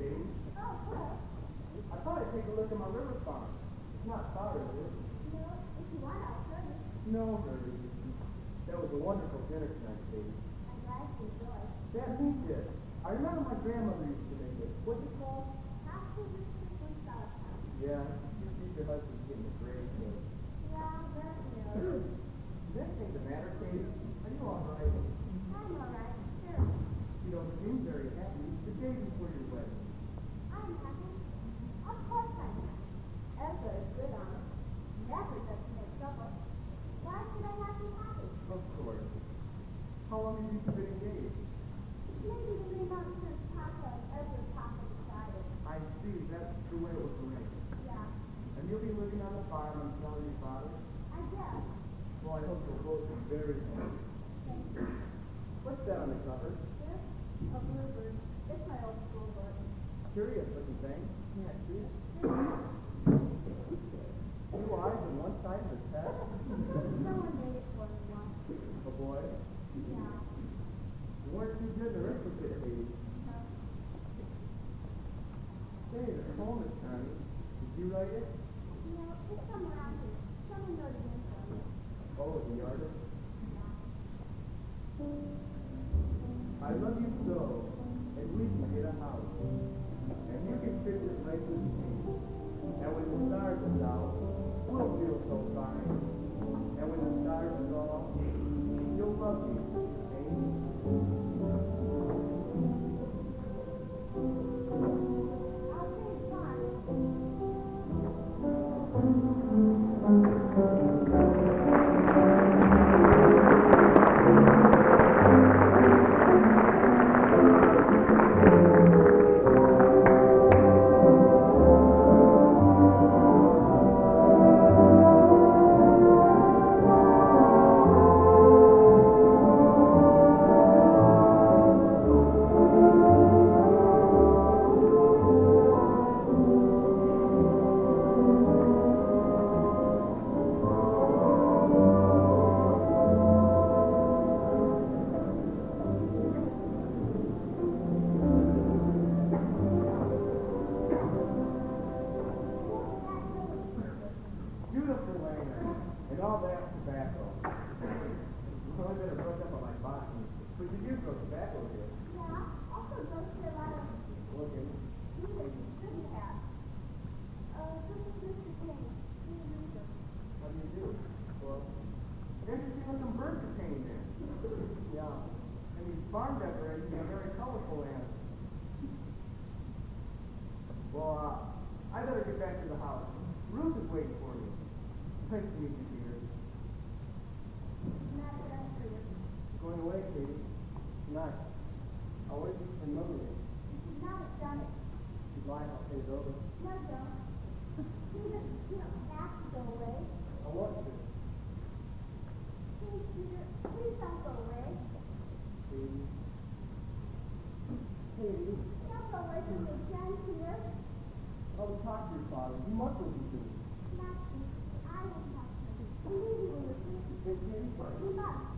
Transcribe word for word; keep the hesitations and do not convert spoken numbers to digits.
Katie. Oh, hello. I thought I'd take a look at my river farm. It's not far, is it? No, if you want, I'll show you. No hurry. That was a wonderful dinner tonight, Katie. I'm glad you enjoyed. That meat dish. I remember my grandmother used to make it. What's it called? Pasta with chicken sauce. Yeah, your future husband's getting a great meal. Yeah, but no. Is anything the matter, Katie? Are you all right? I'm all right. Sure. You don't seem very happy. It's the day before your wedding. I'm happy. Of course I'm happy. Ezra is good on it. Never doesn't make trouble. Why should I not be happy? Of course. How long have you two been engaged? Maybe three months since Papa and Ezra's Papa decided. I see. That's the way it was arranged. Yeah, And you'll be living on the farm until your father? I guess. Well, I hope you'll both be very happy. Thank you. What's that on the cover? This? A bluebird. It's my old school book. Curious looking thing. Can't see it. Two eyes on one side of his head. Someone made it for me once. A boy. Yeah. You weren't too good in arithmetic, Katie. No. Say, the poem is tiny. Did you write it? No, it's somewhere out here. Someone wrote it in for me. Oh, the artist. Yeah. I love you so, and we can get a house. And you can fix it right with me. And when the stars are out, we'll feel so fine. And when the stars fall, you'll love me, Amy. I'll say it's fine. Beautiful land, and all that tobacco. Well, I better brush up on my botany. But you do grow tobacco here. Yeah, also don't see a lot of Looking. music you shouldn't have. Uh, this is Mister King. He reads them. How do you do? Well, interesting looking birds are painted there. Yeah. And these farm decorations are very colorful and. Well, uh, I better get back to the house. Ruth is waiting for me. Nice to meet you, Peter. Not that I'm for you. Going away, Katie. Nice. I'll wait for Mother. Now it's done it. If you'd like, I'll stay it over. No, don't. Peter, you don't have to go away. I want to. Please, Peter, please don't go away. Katie. Katie. Don't go away from me again, Peter. I'll talk to your father. You must listen to me. Not Peter. I will talk to him. Believe you will listen. Katie. You must.